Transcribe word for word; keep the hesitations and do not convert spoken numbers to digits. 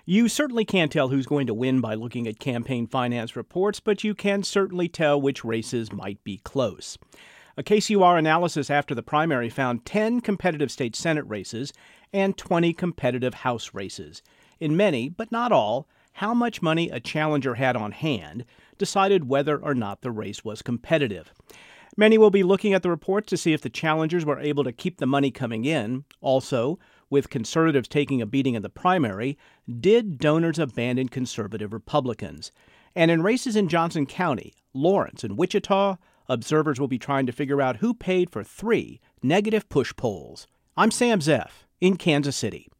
You certainly can't tell who's going to win by looking at campaign finance reports, but you can certainly tell which races might be close. A K C U R analysis after the primary found ten competitive state Senate races and twenty competitive House races. In many, but not all, how much money a challenger had on hand decided whether or not the race was competitive. Many will be looking at the reports to see if the challengers were able to keep the money coming in. Also, with conservatives taking a beating in the primary, did donors abandon conservative Republicans? And in races in Johnson County, Lawrence, and Wichita, observers will be trying to figure out who paid for three negative push polls. I'm Sam Zeff in Kansas City.